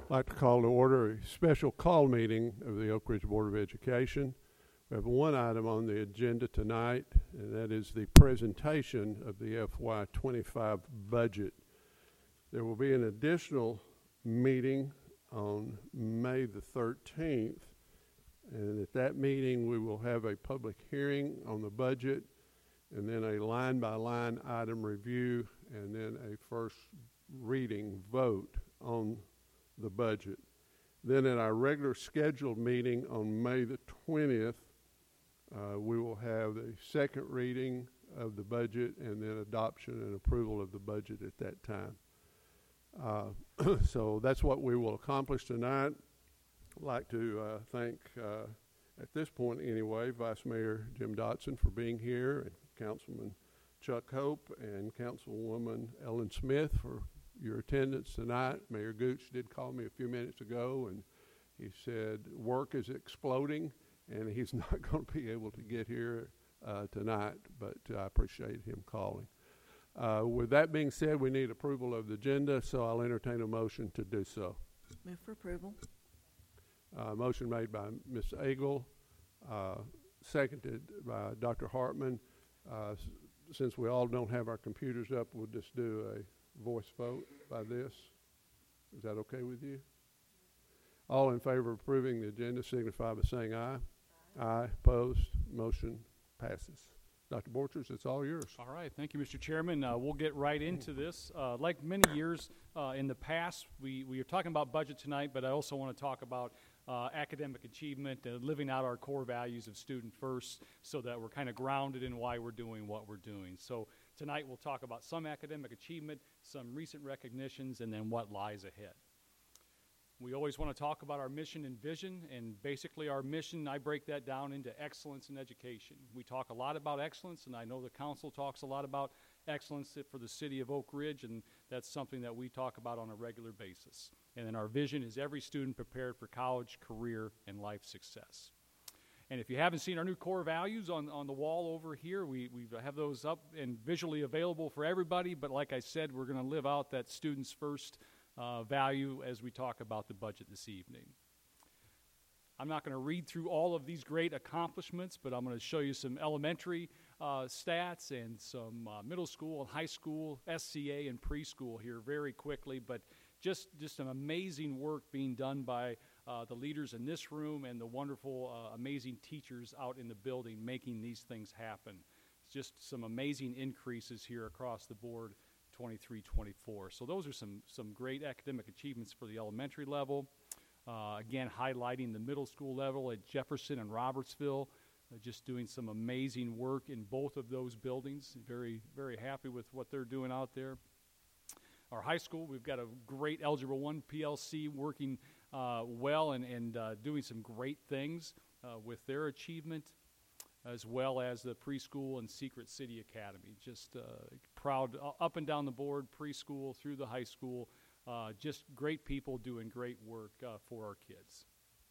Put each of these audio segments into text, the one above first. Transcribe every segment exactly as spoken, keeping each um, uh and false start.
I'd like to call to order a special call meeting of the Oak Ridge Board of Education. We have one item on the agenda tonight, and that is the presentation of the F Y twenty-five budget. There will be an additional meeting on May the thirteenth, and at that meeting we will have a public hearing on the budget, and then a line-by-line item review, and then a first reading vote on the budget. Then at our regular scheduled meeting on May the twentieth, uh, we will have the second reading of the budget and then adoption and approval of the budget at that time. Uh, so that's what we will accomplish tonight. I'd like to uh, thank, uh, at this point anyway, Vice Mayor Jim Dotson for being here, and Councilman Chuck Hope and Councilwoman Ellen Smith for your attendance tonight. Mayor Gooch did call me a few minutes ago, and he said work is exploding and he's not going to be able to get here uh, tonight, but uh, I appreciate him calling. Uh, with that being said, we need approval of the agenda, so I'll entertain a motion to do so. Move for approval. Uh, motion made by Miz Agle, uh, seconded by Doctor Hartman. Uh, s- since we all don't have our computers up, we'll just do a voice vote by this. Is that okay with you? All in favor of approving the agenda signify by saying aye. Aye. Aye. Opposed? Motion passes. Doctor Borchers, it's all yours. All right. Thank you, Mister Chairman. Uh, we'll get right into this. Uh, like many years uh, in the past, we, we are talking about budget tonight, but I also want to talk about uh, academic achievement, uh, living out our core values of student first, so that we're kind of grounded in why we're doing what we're doing. So tonight we'll talk about some academic achievement, some recent recognitions, and then what lies ahead. We always want to talk about our mission and vision, and basically our mission, I break that down into excellence in education. We talk a lot about excellence, and I know the council talks a lot about excellence for the city of Oak Ridge, and that's something that we talk about on a regular basis. And then our vision is every student prepared for college, career, and life success. And if you haven't seen our new core values on, on the wall over here, we, we have those up and visually available for everybody, but like I said, we're going to live out that students first Uh, value as we talk about the budget this evening. I'm not going to read through all of these great accomplishments, but I'm going to show you some elementary uh, stats and some uh, middle school and high school, S C A and preschool here very quickly, but just, just some amazing work being done by uh, the leaders in this room and the wonderful, uh, amazing teachers out in the building making these things happen. It's just some amazing increases here across the board, twenty-three twenty-four. So those are some, some great academic achievements for the elementary level. Uh, again, highlighting the middle school level at Jefferson and Robertsville, uh, just doing some amazing work in both of those buildings. Very, very happy with what they're doing out there. Our high school, we've got a great Algebra one P L C working uh, well and, and uh, doing some great things uh, with their achievement, as well as the preschool and Secret City Academy. Just uh, proud, uh, up and down the board, preschool through the high school, uh, just great people doing great work uh, for our kids.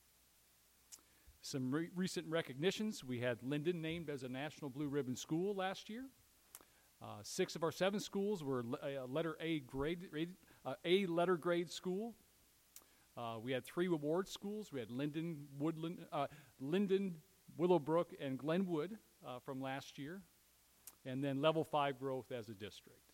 Some re- recent recognitions. We had Linden named as a National Blue Ribbon School last year. Uh, six of our seven schools were le- uh, letter A grade, uh, A letter grade school. Uh, we had three award schools. We had Linden, Woodland, uh, Linden, Willowbrook, and Glenwood uh, from last year, and then level five growth as a district.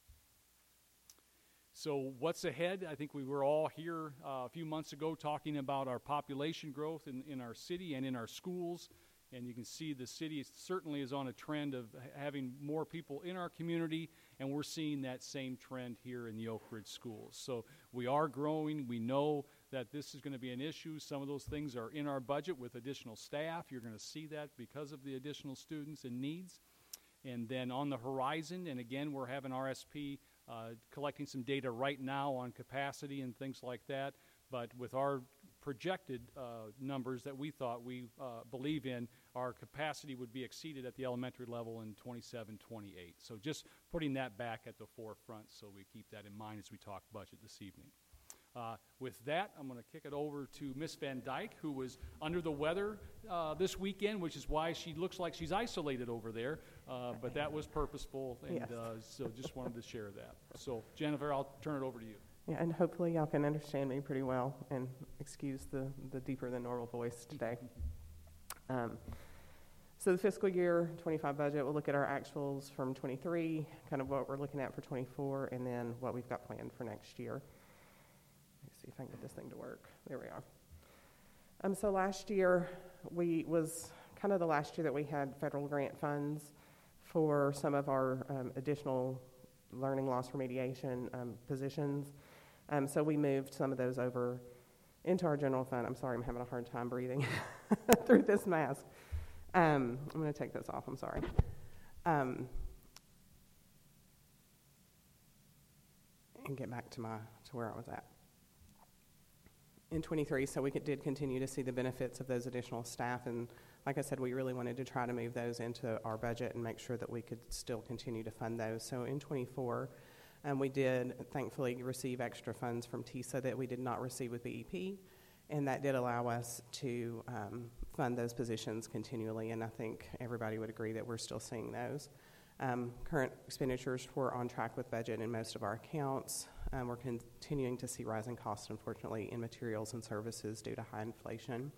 So what's ahead? I think we were all here uh, a few months ago talking about our population growth in, in our city and in our schools, and you can see the city certainly is on a trend of having more people in our community, and we're seeing that same trend here in the Oak Ridge schools. So we are growing. We know that this is going to be an issue. Some of those things are in our budget with additional staff. You're going to see that because of the additional students and needs. And then on the horizon, and again, we're having R S P uh, collecting some data right now on capacity and things like that. But with our projected uh, numbers that we thought we uh, believe in, our capacity would be exceeded at the elementary level in twenty-seven twenty-eight. So just putting that back at the forefront so we keep that in mind as we talk budget this evening. Uh, with that, I'm going to kick it over to Miss Van Dyke, who was under the weather uh, this weekend, which is why she looks like she's isolated over there. Uh, but that was purposeful, and Yes. uh, so just wanted to share that. So, Jennifer, I'll turn it over to you. Yeah, and hopefully y'all can understand me pretty well and excuse the, the deeper than normal voice today. Um, so the fiscal year twenty-five budget, we'll look at our actuals from twenty-three, kind of what we're looking at for twenty-four, and then what we've got planned for next year. Let me see if I can get this thing to work. There we are. Um, so last year, we was kind of the last year that we had federal grant funds for some of our um, additional learning loss remediation um, positions. Um, so we moved some of those over into our general fund. I'm sorry, I'm having a hard time breathing through this mask. Um, I'm going to take this off, I'm sorry. Um, and get back to my to where I was at. In twenty-three, so we could, did continue to see the benefits of those additional staff, and like I said, we really wanted to try to move those into our budget and make sure that we could still continue to fund those. So in twenty-four, um, we did thankfully receive extra funds from T I S A that we did not receive with B E P, and that did allow us to um, fund those positions continually, and I think everybody would agree that we're still seeing those. Um, current expenditures were on track with budget in most of our accounts. Um, we're continuing to see rising costs, unfortunately, in materials and services due to high inflation.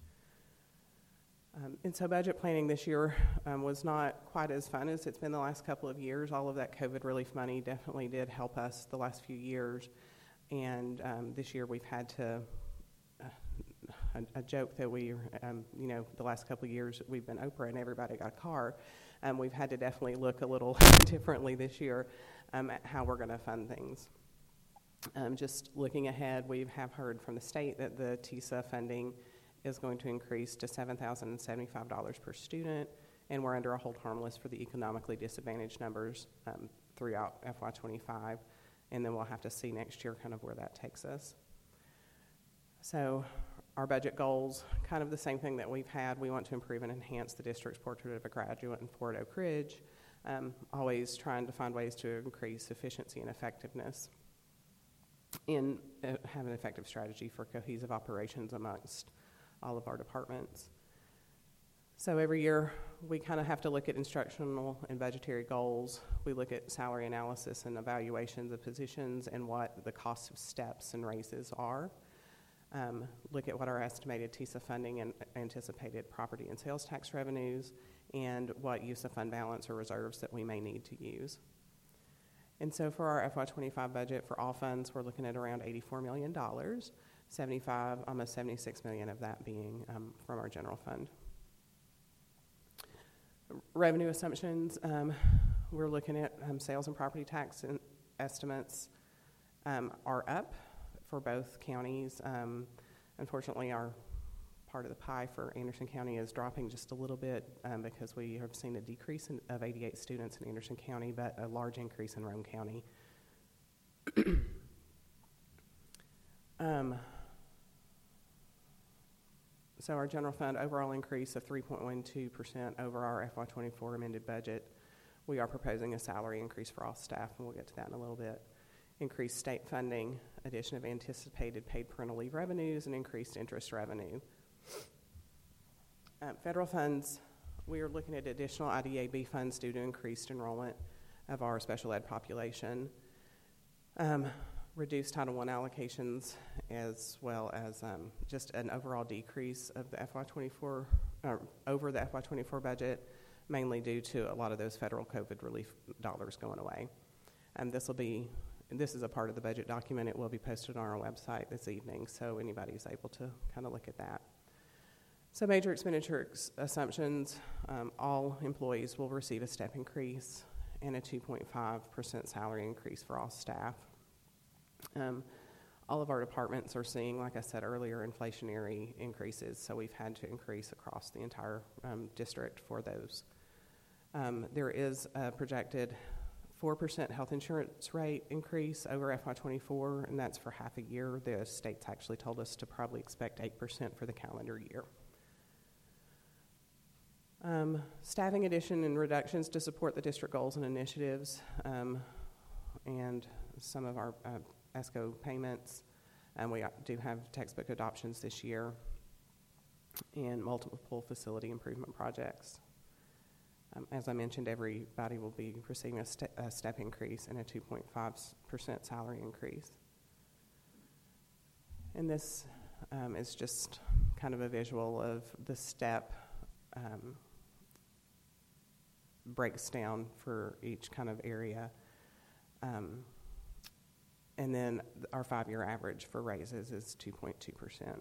Um, and so budget planning this year um, was not quite as fun as it's been the last couple of years. All of that COVID relief money definitely did help us the last few years. And um, this year we've had to, uh, a, a joke that we, um, you know, the last couple of years we've been Oprah and everybody got a car. Um, we've had to definitely look a little differently this year um, at how we're going to fund things. Um, just looking ahead, we have heard from the state that the T I S A funding is going to increase to seven thousand seventy-five dollars per student, and we're under a hold harmless for the economically disadvantaged numbers um, throughout F Y twenty-five, and then we'll have to see next year kind of where that takes us. So our budget goals, kind of the same thing that we've had. We want to improve and enhance the district's portrait of a graduate in Fort Oak Ridge, um, always trying to find ways to increase efficiency and effectiveness, and uh, have an effective strategy for cohesive operations amongst all of our departments. So every year we kind of have to look at instructional and budgetary goals. We look at salary analysis and evaluations of positions and what the cost of steps and raises are. Um, look at what our estimated T I S A funding and anticipated property and sales tax revenues, and what use of fund balance or reserves that we may need to use. And so for our F Y twenty-five budget for all funds, we're looking at around eighty-four million dollars, seventy-five, almost seventy-six million dollars of that being um, from our general fund. Revenue assumptions, um, we're looking at um, sales and property tax and estimates um, are up for both counties. Um, unfortunately, our part of the pie for Anderson County is dropping just a little bit um, because we have seen a decrease in, of eighty-eight students in Anderson County, but a large increase in Rome County. um, so our general fund overall increase of three point one two percent over our F Y twenty-four amended budget. We are proposing a salary increase for all staff, and we'll get to that in a little bit. Increased state funding, addition of anticipated paid parental leave revenues, and increased interest revenue. Uh, federal funds, we are looking at additional I D A B funds due to increased enrollment of our special ed population. Um, reduced Title one allocations, as well as um, just an overall decrease of the F Y twenty-four, uh, over the F Y twenty-four budget, mainly due to a lot of those federal COVID relief dollars going away. And this will be This is a part of the budget document. It will be posted on our website this evening, so anybody's able to kind of look at that. So major expenditure ex- assumptions, um, all employees will receive a step increase and a two point five percent salary increase for all staff. Um, all of our departments are seeing, like I said earlier, inflationary increases, so we've had to increase across the entire um, district for those. Um, there is a projected four percent health insurance rate increase over F Y twenty-four, and that's for half a year. The state's actually told us to probably expect eight percent for the calendar year. Um, staffing addition and reductions to support the district goals and initiatives, um, and some of our uh, E S C O payments. And we do have textbook adoptions this year and multiple facility improvement projects. Um, as I mentioned, everybody will be receiving a, ste- a step increase and a two point five percent salary increase. And this um, is just kind of a visual of the step um, breaks down for each kind of area. Um, and then our five-year average for raises is two point two percent.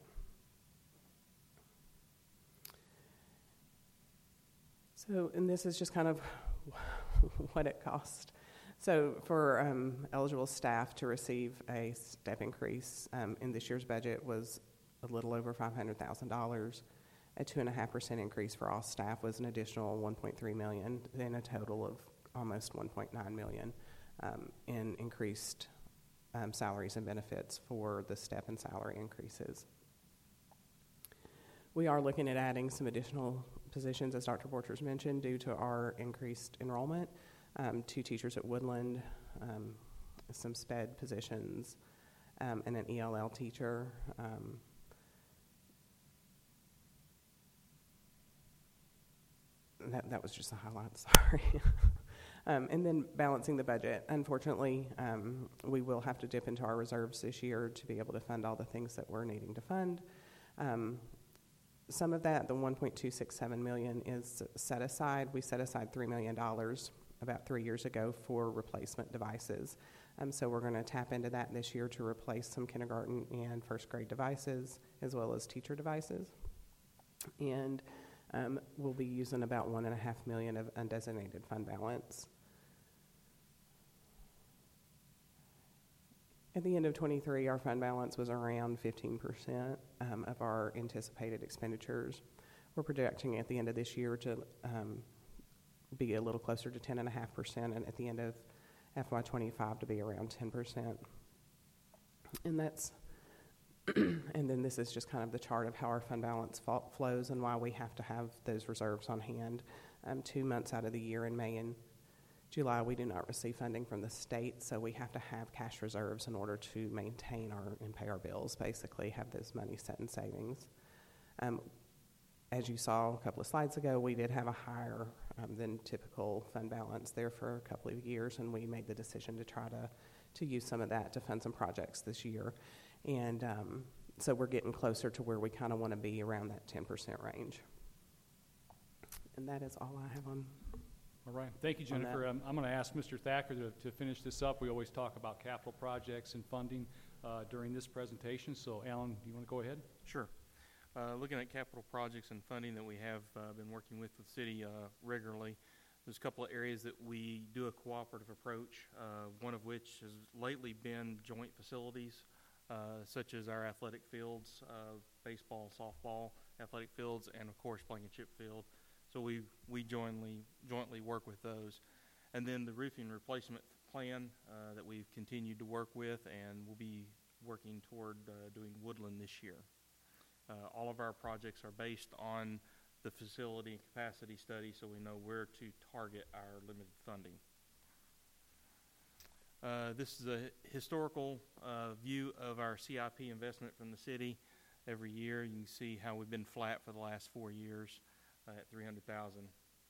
So, and this is just kind of what it cost. So for um, eligible staff to receive a step increase um, in this year's budget was a little over five hundred thousand dollars. A two point five percent increase for all staff was an additional one point three million dollars, then a total of almost one point nine million dollars um, in increased um, salaries and benefits for the step and salary increases. We are looking at adding some additional positions, as Doctor Borchers mentioned, due to our increased enrollment. Um, two teachers at Woodland, um, some sped positions, um, and an E L L teacher. Um, that, that was just a highlight, sorry. um, and then balancing the budget. Unfortunately, um, we will have to dip into our reserves this year to be able to fund all the things that we're needing to fund. Um, some of that, the one point two six seven million dollars, is set aside. We set aside three million dollars about three years ago for replacement devices. Um, so we're going to tap into that this year to replace some kindergarten and first grade devices as well as teacher devices. And um, we'll be using about one and a half million of undesignated fund balance. At the end of twenty-three, our fund balance was around fifteen percent um, of our anticipated expenditures. We're projecting at the end of this year to um, be a little closer to ten point five percent, and at the end of F Y twenty-five to be around ten percent. And that's, and then this is just kind of the chart of how our fund balance fo- flows and why we have to have those reserves on hand. Um, two months out of the year, in May and July, we do not receive funding from the state, so we have to have cash reserves in order to maintain our and pay our bills, basically have those money set in savings. Um, as you saw a couple of slides ago, we did have a higher um, than typical fund balance there for a couple of years, and we made the decision to try to, to use some of that to fund some projects this year. And um, so we're getting closer to where we kind of want to be, around that ten percent range. And that is all I have on. All right. Thank you, Jennifer. Um, I'm going to ask Mister Thacker to, to finish this up. We always talk about capital projects and funding uh, during this presentation. So, Alan, do you want to go ahead? Sure. Uh, looking at capital projects and funding that we have uh, been working with the city uh, regularly, there's a couple of areas that we do a cooperative approach, uh, one of which has lately been joint facilities, uh, such as our athletic fields, uh, baseball, softball, athletic fields, and of course Blankenship Field. So we we jointly jointly work with those. And then the roofing replacement plan uh, that we've continued to work with, and we'll be working toward uh, doing Woodland this year. Uh, all of our projects are based on the facility and capacity study, so we know where to target our limited funding. Uh, this is a historical uh, view of our C I P investment from the city. Every year you can see how we've been flat for the last four years uh, at three hundred thousand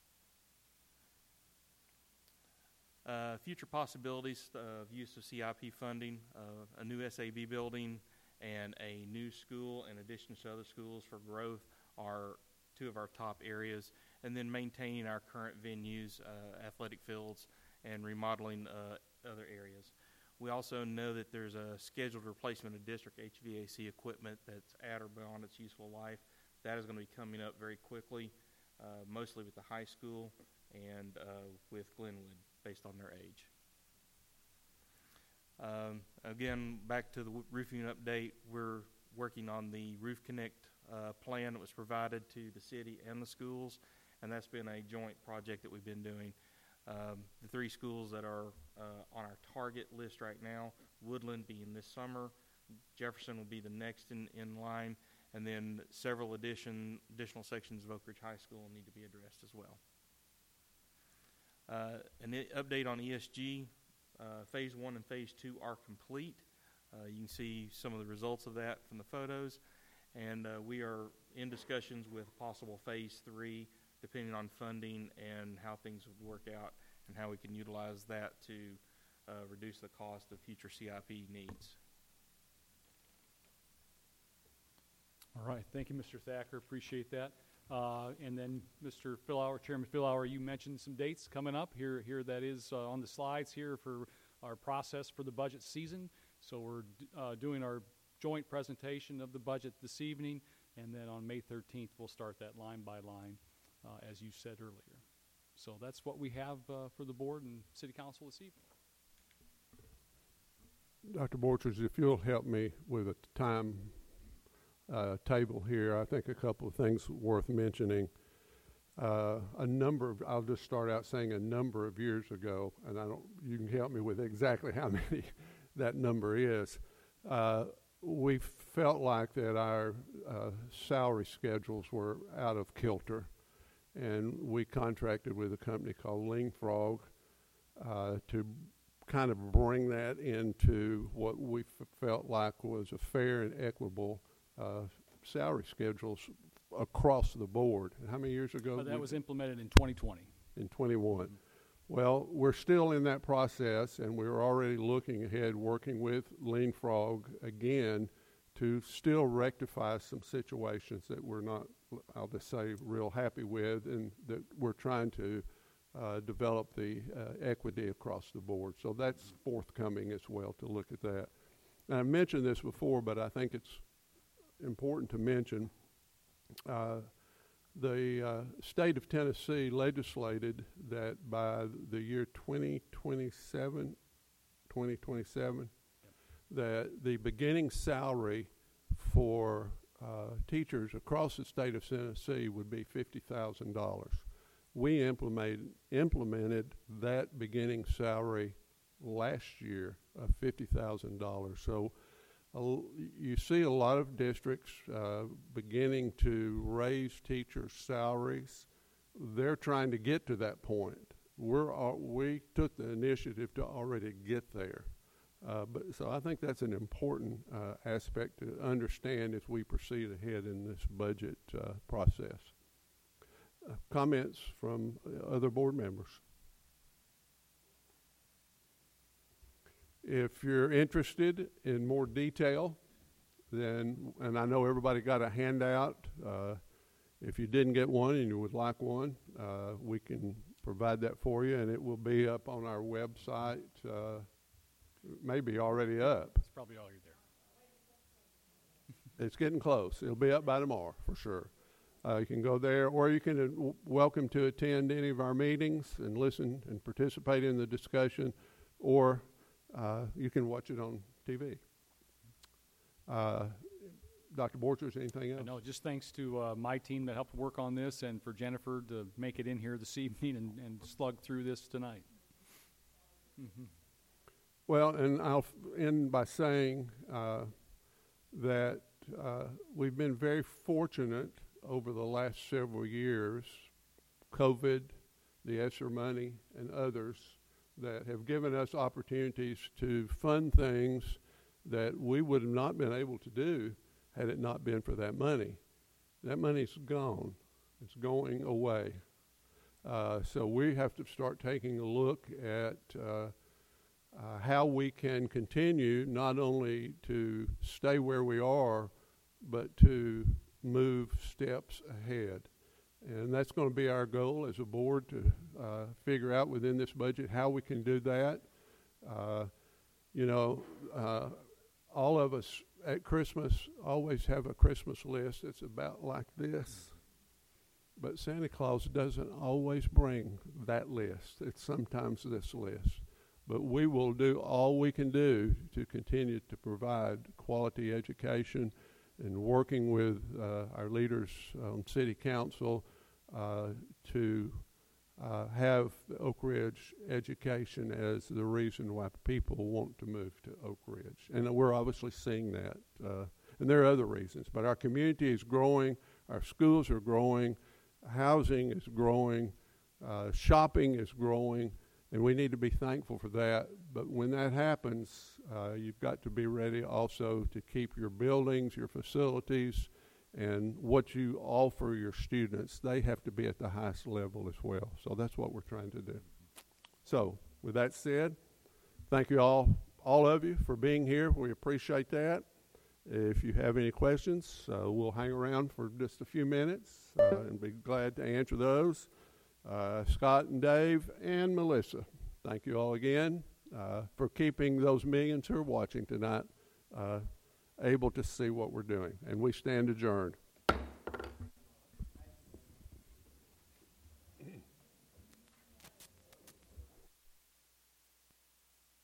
dollars. Uh, future possibilities of use of C I P funding, uh, a new S A B building, and a new school in addition to other schools for growth are two of our top areas, and then maintaining our current venues, uh, athletic fields, and remodeling uh, other areas. We also know that there's a scheduled replacement of district H V A C equipment that's at or beyond its useful life. That is going to be coming up very quickly, uh, mostly with the high school and uh, with Glenwood, based on their age. Um, again, back to the w- roofing update, we're working on the Roof Connect uh, plan that was provided to the city and the schools, and that's been a joint project that we've been doing. Um, the three schools that are uh, on our target list right now, Woodland being this summer, Jefferson will be the next in, in line, and then several addition, additional sections of Oak Ridge High School need to be addressed as well. Uh, an I- update on E S G. Uh, phase one and phase two are complete. Uh, you can see some of the results of that from the photos. And uh, we are in discussions with possible phase three, depending on funding and how things would work out and how we can utilize that to uh, reduce the cost of future C I P needs. right, thank you, Mister Thacker, appreciate that. Uh, and then Mister Philauer, Chairman Philauer, you mentioned some dates coming up. Here, here that is uh, on the slides here for our process for the budget season. So we're d- uh, doing our joint presentation of the budget this evening, and then on May thirteenth we'll start that line by line, uh, as you said earlier. So that's what we have uh, for the board and City Council this evening. Doctor Borchers, if you'll help me with a time uh, table here, I think a couple of things worth mentioning. Uh, a number of, I'll just start out saying a number of years ago, and I don't, you can help me with exactly how many that number is. Uh, we felt like that our uh, salary schedules were out of kilter, and we contracted with a company called Lean Frog uh, to kind of bring that into what we f- felt like was a fair and equitable uh, salary schedules across the board. And how many years ago? Uh, that we- was implemented in twenty twenty. in twenty-one. Well, we're still in that process, and we're already looking ahead, working with Lean Frog again to still rectify some situations that we're not, I'll just say, real happy with, and that we're trying to uh, develop the uh, equity across the board. So that's forthcoming as well to look at that. And I mentioned this before, but I think it's important to mention. Uh, The uh, state of Tennessee legislated that by the year twenty twenty-seven, twenty twenty-seven, that the beginning salary for uh, teachers across the state of Tennessee would be fifty thousand dollars. We implemented, implemented that beginning salary last year of fifty thousand dollars. So Uh, you see a lot of districts uh, beginning to raise teachers' salaries. They're trying to get to that point. We're uh, we took the initiative to already get there. Uh, but so I think that's an important uh, aspect to understand as we proceed ahead in this budget uh, process. Uh, comments from other board members? If you're interested in more detail, then, and I know everybody got a handout. Uh, if you didn't get one and you would like one, uh, we can provide that for you, and it will be up on our website. Uh, maybe already up. That's probably all you're there. It's getting close. It'll be up by tomorrow for sure. Uh, you can go there, or you can uh, w- welcome to attend any of our meetings and listen and participate in the discussion, or Uh, you can watch it on T V. Uh, Doctor Borchers, anything else? No, just thanks to uh, my team that helped work on this, and for Jennifer to make it in here this evening and, and slug through this tonight. Mm-hmm. Well, and I'll f- end by saying uh, that uh, we've been very fortunate over the last several years, COVID, the ESSER money, and others, that have given us opportunities to fund things that we would have not been able to do had it not been for that money. That money's gone. It's going away. Uh, so we have to start taking a look at uh, uh, how we can continue not only to stay where we are, but to move steps ahead. And that's going to be our goal as a board, to uh, figure out within this budget how we can do that. Uh, you know, uh, all of us at Christmas always have a Christmas list that's about like this. But Santa Claus doesn't always bring that list. It's sometimes this list. But we will do all we can do to continue to provide quality education, and working with uh, our leaders on City Council uh, to uh, have Oak Ridge education as the reason why people want to move to Oak Ridge. And we're obviously seeing that. Uh, and there are other reasons. But our community is growing. Our schools are growing. Housing is growing. Uh, shopping is growing. And we need to be thankful for that. But when that happens, uh, you've got to be ready also to keep your buildings, your facilities, and what you offer your students. They have to be at the highest level as well. So that's what we're trying to do. So with that said, thank you all, all of you, for being here. We appreciate that. If you have any questions, uh, we'll hang around for just a few minutes uh, and be glad to answer those. Uh, Scott and Dave and Melissa, thank you all again uh, for keeping those millions who are watching tonight uh, able to see what we're doing. And we stand adjourned.